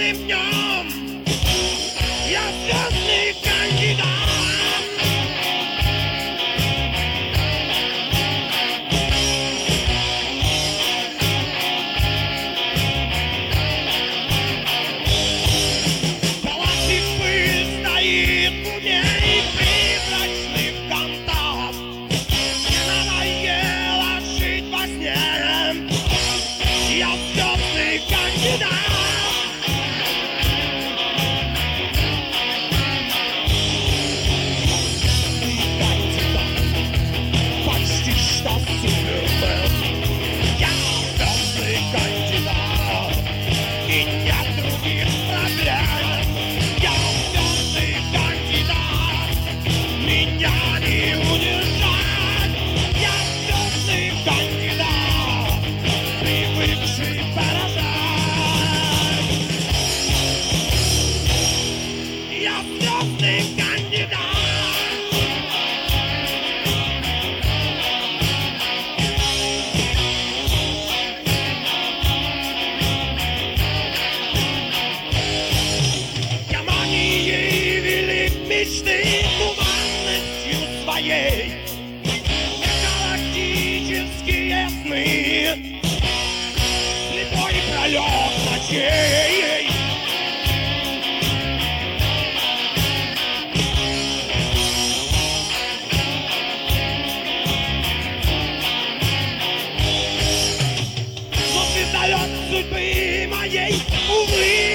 в нем. Я звездный кандидат. Палатик пыль стоит в уме и призрачных контов. Мне надоело жить во сне. Я звездный кандидат. Почти что супермен. Я звездный кандидат. И нет других проблем. Я звездный кандидат. Меня не удержать. Я звездный кандидат, привыкший поражать. Я звездный кандидат. Я манией велик мечты туманностью своей. Галактические сны, слепой пролет ночей. Но звездолет судьбы моей, увы,